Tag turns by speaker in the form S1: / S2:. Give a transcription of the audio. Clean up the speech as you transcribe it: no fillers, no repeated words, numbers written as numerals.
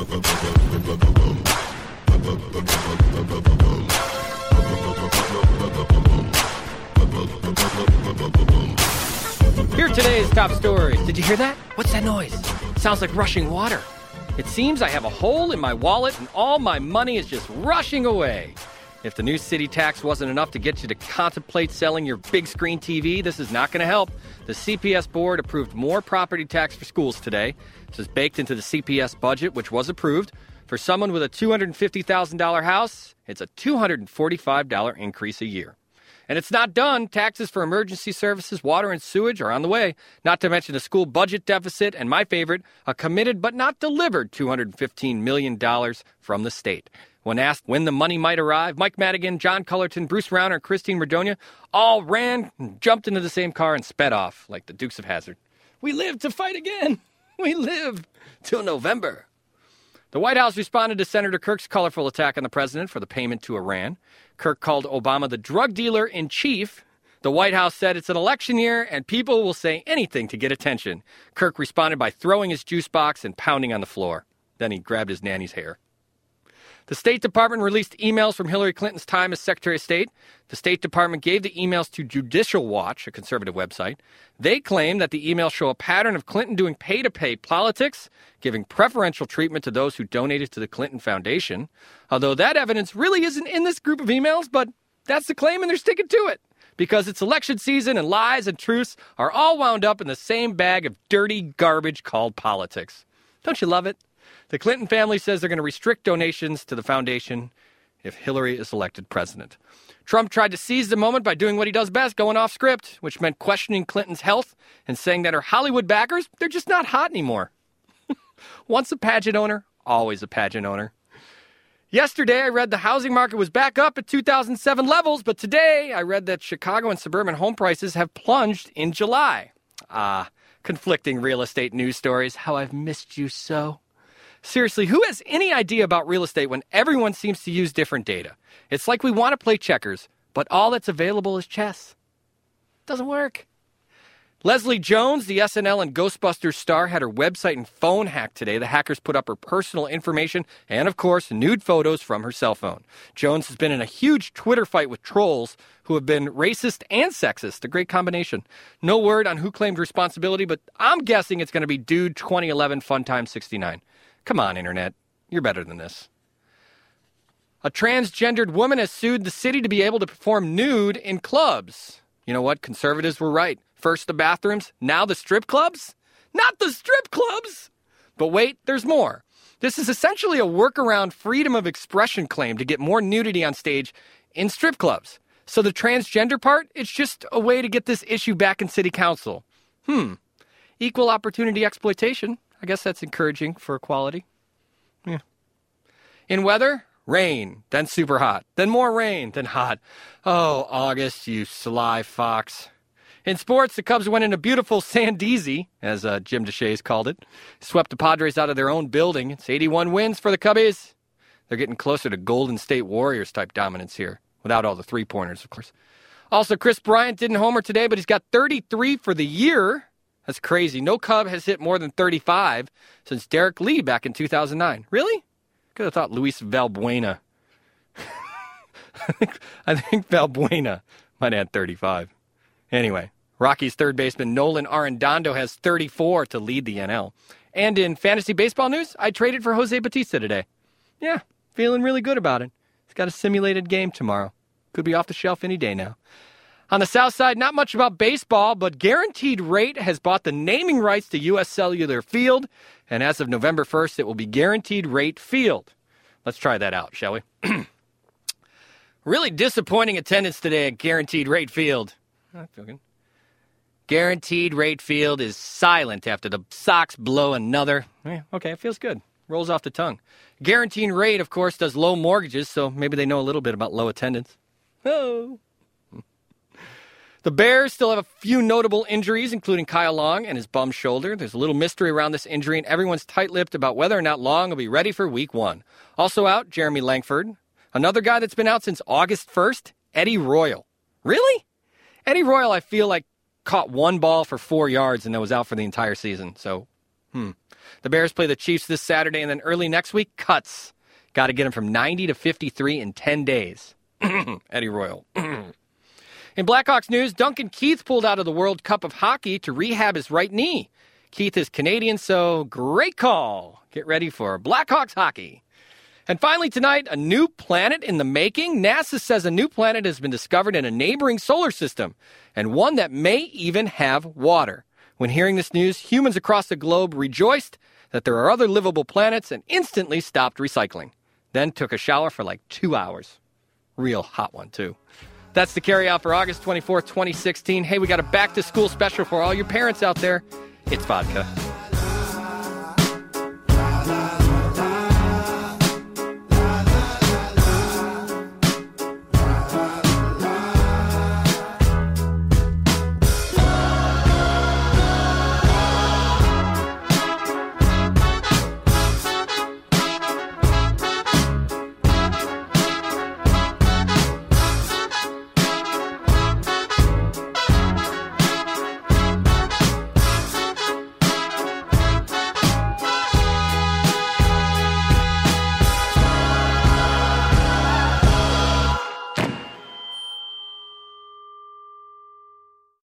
S1: Here are today's top stories. Did you hear that? What's that noise? Sounds like rushing water. It seems I have a hole in my wallet and all my money is just rushing away. If the new city tax wasn't enough to get you to contemplate selling your big screen TV, this is not going to help. The CPS board approved more property tax for schools today. This is baked into the CPS budget, which was approved. For someone with a $250,000 house, it's a $245 increase a year. And it's not done. Taxes for emergency services, water, and sewage are on the way. Not to mention a school budget deficit, and my favorite, a committed but not delivered $215 million from the state. When asked when the money might arrive, Mike Madigan, John Cullerton, Bruce Rauner, and Christine Madonia all ran, jumped into the same car, and sped off like the Dukes of Hazzard. We live to fight again. We live till November. The White House responded to Senator Kirk's colorful attack on the president for the payment to Iran. Kirk called Obama the drug dealer in chief. The White House said it's an election year and people will say anything to get attention. Kirk responded by throwing his juice box and pounding on the floor. Then he grabbed his nanny's hair. The State Department released emails from Hillary Clinton's time as Secretary of State. The State Department gave the emails to Judicial Watch, a conservative website. They claim that the emails show a pattern of Clinton doing pay-to-pay politics, giving preferential treatment to those who donated to the Clinton Foundation. Although that evidence really isn't in this group of emails, but that's the claim and they're sticking to it. Because it's election season and lies and truths are all wound up in the same bag of dirty garbage called politics. Don't you love it? The Clinton family says they're going to restrict donations to the foundation if Hillary is elected president. Trump tried to seize the moment by doing what he does best, going off script, which meant questioning Clinton's health and saying that her Hollywood backers, they're just not hot anymore. Once a pageant owner, always a pageant owner. Yesterday, I read the housing market was back up at 2007 levels, but today I read that Chicago and suburban home prices have plunged in July. Conflicting real estate news stories. How I've missed you so. Seriously, who has any idea about real estate when everyone seems to use different data? It's like we want to play checkers, but all that's available is chess. Doesn't work. Leslie Jones, the SNL and Ghostbusters star, had her website and phone hacked today. The hackers put up her personal information and, of course, nude photos from her cell phone. Jones has been in a huge Twitter fight with trolls who have been racist and sexist, a great combination. No word on who claimed responsibility, but I'm guessing it's going to be Dude 2011 Funtime 69. Come on, Internet. You're better than this. A transgendered woman has sued the city to be able to perform nude in clubs. You know what? Conservatives were right. First the bathrooms, now the strip clubs? Not the strip clubs! But wait, there's more. This is essentially a workaround freedom of expression claim to get more nudity on stage in strip clubs. So the transgender part, it's just a way to get this issue back in city council. Equal opportunity exploitation. I guess that's encouraging for equality. Yeah. In weather, rain, then super hot, then more rain, then hot. Oh, August, you sly fox. In sports, the Cubs went in a beautiful Sandeezy, as Jim DeShays called it. Swept the Padres out of their own building. It's 81 wins for the Cubbies. They're getting closer to Golden State Warriors type dominance here, without all the three-pointers, of course. Also, Chris Bryant didn't homer today, but he's got 33 for the year. That's crazy. No Cub has hit more than 35 since Derek Lee back in 2009. Really? Could have thought Luis Valbuena. I think Valbuena might add 35. Anyway, Rockies third baseman Nolan Arenado has 34 to lead the NL. And in fantasy baseball news, I traded for Jose Bautista today. Yeah, feeling really good about it. He's got a simulated game tomorrow. Could be off the shelf any day now. On the south side, not much about baseball, but Guaranteed Rate has bought the naming rights to U.S. Cellular Field, and as of November 1st, it will be Guaranteed Rate Field. Let's try that out, shall we? Really disappointing attendance today at Guaranteed Rate Field. I feel good. Guaranteed Rate Field is silent after the Sox blow another. Okay, it feels good. Rolls off the tongue. Guaranteed Rate, of course, does low mortgages, so maybe they know a little bit about low attendance. Oh. The Bears still have a few notable injuries, including Kyle Long and his bum shoulder. There's a little mystery around this injury, and everyone's tight-lipped about whether or not Long will be ready for Week 1. Also out, Jeremy Langford. Another guy that's been out since August 1st, Eddie Royal. Really? Eddie Royal, I feel like, caught one ball for 4 yards and then was out for the entire season. So, The Bears play the Chiefs this Saturday, and then early next week, cuts. Got to get them from 90 to 53 in 10 days. Eddie Royal. In Blackhawks news, Duncan Keith pulled out of the World Cup of Hockey to rehab his right knee. Keith is Canadian, so great call. Get ready for Blackhawks hockey. And finally tonight, a new planet in the making. NASA says a new planet has been discovered in a neighboring solar system, and one that may even have water. When hearing this news, humans across the globe rejoiced that there are other livable planets and instantly stopped recycling. Then took a shower for like 2 hours. Real hot one, too. That's the carry-out for August 24th, 2016. Hey, we got a back-to-school special for all your parents out there. It's vodka.